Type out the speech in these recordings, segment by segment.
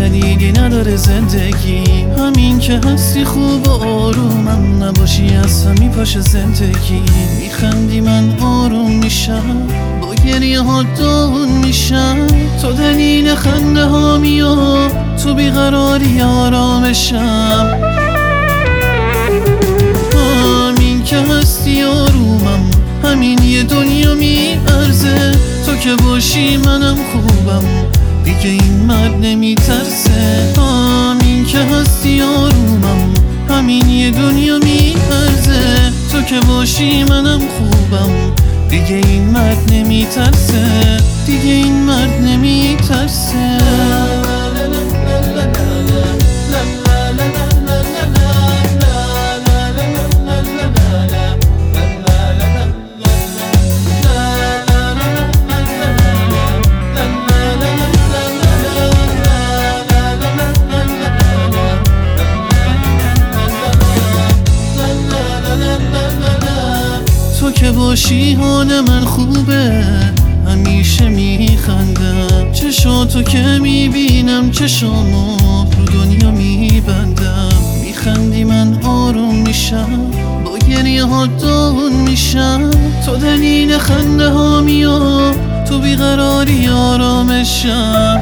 دلیلی نداره زندگی، همین که هستی خوب و آرومم، نباشی اصلا میپاشه زندگی. میخندی من آروم میشم، با گریه ها داغون میشم، تو دلیل خنده ها میاد، تو بیقراری آرامشم. همین که هستی آرومم، همین یه دنیا میارزه، تو که باشی منم خوبم، دیگه این مرد نمیترسه. همین که هستی آرومم، همین یه دنیا میارزه، تو که باشی منم خوبم، دیگه این مرد نمیترسه، دیگه این مرد نمیترسه. تو که باشی حال من خوبه، همیشه میخندم، چشاتو که میبینم چشامو رو دنیا میبندم. میخندی من آروم میشم، با گریه ها داغون میشم، تو دلیل خنده ها میاد، تو بیقراری آرامشم.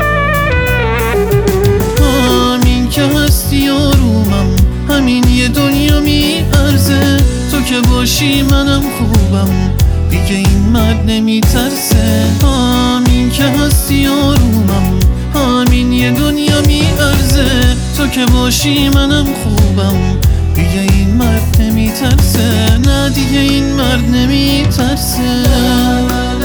همین که هستی آرومم، همین یه دنیا میارزه، تو که باشی منم خوبم، دیگه این مرد نمیترسه. همین که هستی آرومم، همین یه دنیا میارزه، تو که باشی منم خوبم، دیگه این مرد نمیترسه، نه دیگه این مرد نمیترسه.